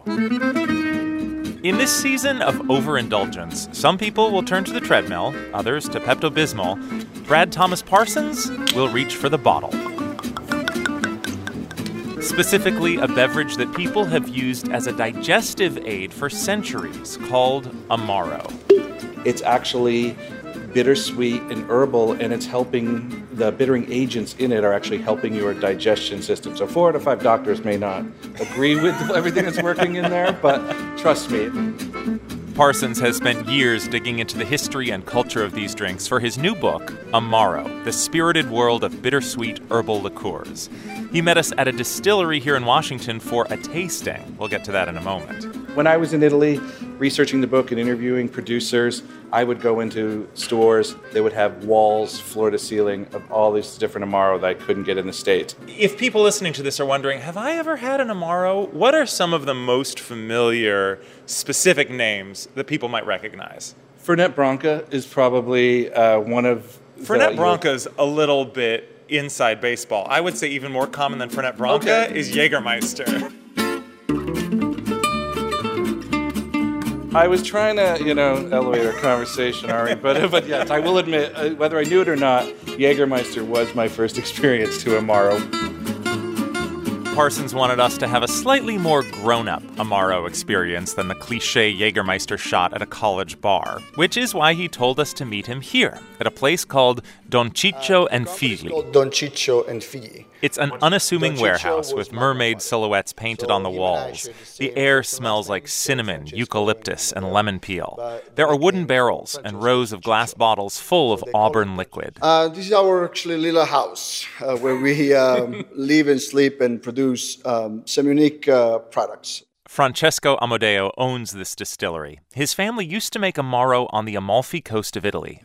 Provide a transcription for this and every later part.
In this season of overindulgence, some people will turn to the treadmill, others to Pepto-Bismol. Brad Thomas Parsons will reach for the bottle. Specifically, a beverage that people have used as a digestive aid for centuries, called Amaro. It's actually bittersweet and herbal, and it's helping, the bittering agents in it are actually helping your digestion system. So 4 out of 5 doctors may not agree with everything that's working in there, but trust me. Parsons has spent years digging into the history and culture of these drinks for his new book, Amaro, The Spirited World of Bittersweet Herbal Liqueurs. He met us at a distillery here in Washington for a tasting. We'll get to that in a moment. When I was in Italy researching the book and interviewing producers, I would go into stores. They would have walls, floor to ceiling, of all these different Amaro that I couldn't get in the States. If people listening to this are wondering, have I ever had an Amaro? What are some of the most familiar, specific names that people might recognize? Fernet Branca is probably one of Fernet Branca's a little bit inside baseball. I would say even more common than Fernet Branca is Jägermeister. I was trying to, elevate our conversation, Ari, but yes, I will admit, whether I knew it or not, Jägermeister was my first experience to Amaro. Parsons wanted us to have a slightly more grown-up Amaro experience than the cliché Jägermeister shot at a college bar, which is why he told us to meet him here, at a place called Don Ciccio and Figli. Don Ciccio and Figli. It's an unassuming warehouse with mermaid silhouettes painted on the walls. The air smells like cinnamon, eucalyptus, and lemon peel. There are wooden barrels and rows of glass bottles full of auburn liquid. This is our actually little house where we live and sleep and produce some unique products. Francesco Amodeo owns this distillery. His family used to make Amaro on the Amalfi Coast of Italy.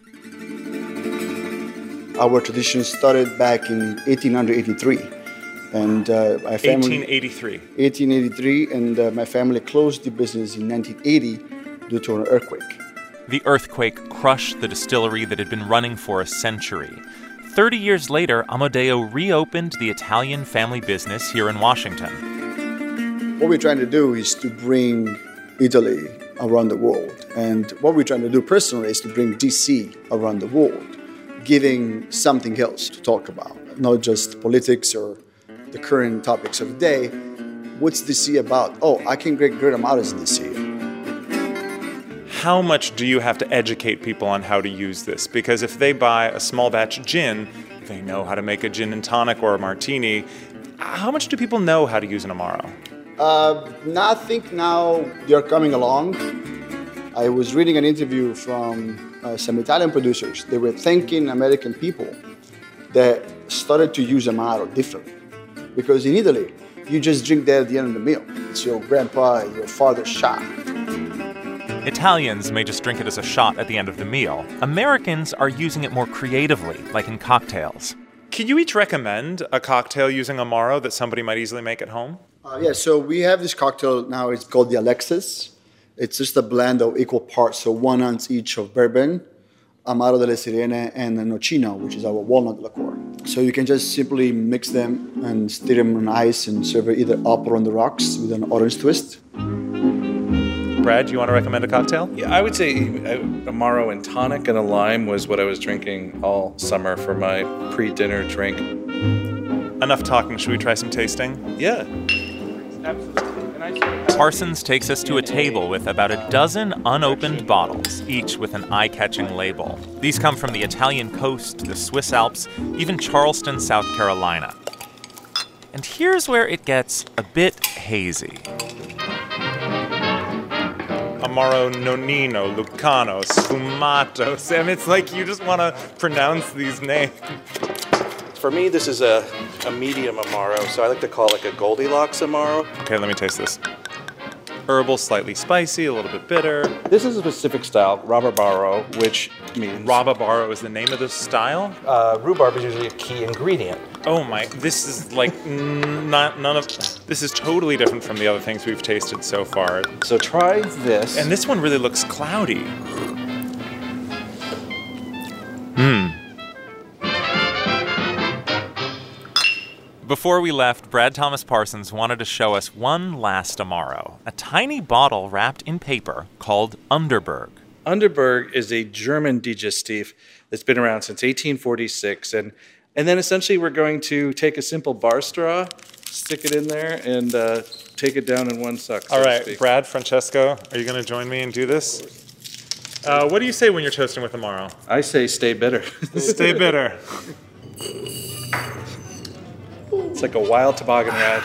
Our tradition started back in 1883, and my family... 1883. 1883, and my family closed the business in 1980 due to an earthquake. The earthquake crushed the distillery that had been running for a century. 30 years later, Amodeo reopened the Italian family business here in Washington. What we're trying to do is to bring Italy around the world, and what we're trying to do personally is to bring DC around the world, giving something else to talk about, not just politics or the current topics of the day. What's DC about? Oh, I can get great Amaros in DC. How much do you have to educate people on how to use this? Because if they buy a small batch gin, they know how to make a gin and tonic or a martini. How much do people know how to use an Amaro? I think now they're coming along. I was reading an interview from some Italian producers. They were thanking American people that started to use Amaro differently. Because in Italy, you just drink that at the end of the meal. It's your grandpa, your father's shot. Italians may just drink it as a shot at the end of the meal. Americans are using it more creatively, like in cocktails. Can you each recommend a cocktail using Amaro that somebody might easily make at home? So we have this cocktail now. It's called the Alexis. It's just a blend of equal parts, so 1 ounce each of bourbon, Amaro delle Sirene, and Nocino, which is our walnut liqueur. So you can just simply mix them and stir them on ice and serve it either up or on the rocks with an orange twist. Brad, do you want to recommend a cocktail? Yeah, I would say Amaro and tonic and a lime was what I was drinking all summer for my pre-dinner drink. Enough talking. Should we try some tasting? Yeah. Parsons takes us to a table with about a dozen unopened bottles, each with an eye-catching label. These come from the Italian coast, the Swiss Alps, even Charleston, South Carolina. And here's where it gets a bit hazy. Amaro Nonino, Lucano, Sfumato. Sam, it's like you just want to pronounce these names. For me, this is a medium Amaro, so I like to call it like a Goldilocks Amaro. Okay, let me taste this. Herbal, slightly spicy, a little bit bitter. This is a specific style, Rabarbaro, which means... Rabarbaro is the name of this style? Rhubarb is usually a key ingredient. Oh my, this is like this is totally different from the other things we've tasted so far. So try this. And this one really looks cloudy. Before we left, Brad Thomas Parsons wanted to show us one last Amaro, a tiny bottle wrapped in paper called Underberg. Underberg is a German digestif that's been around since 1846. And then essentially we're going to take a simple bar straw, stick it in there, and take it down in one suck. All right, Brad, Francesco, are you going to join me and do this? What do you say when you're toasting with Amaro? I say stay bitter. Stay bitter. It's like a wild toboggan ride.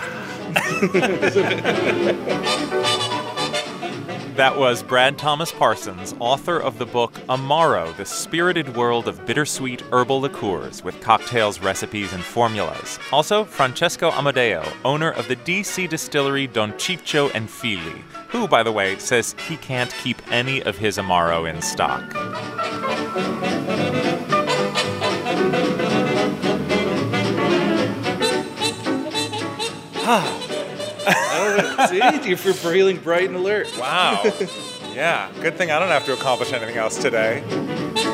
That was Brad Thomas Parsons, author of the book Amaro, The Spirited World of Bittersweet Herbal Liqueurs with Cocktails, Recipes, and Formulas. Also, Francesco Amadeo, owner of the DC distillery Don Ciccio and Fili, who, by the way, says he can't keep any of his Amaro in stock. See, you're feeling bright and alert. Wow. Yeah, good thing I don't have to accomplish anything else today.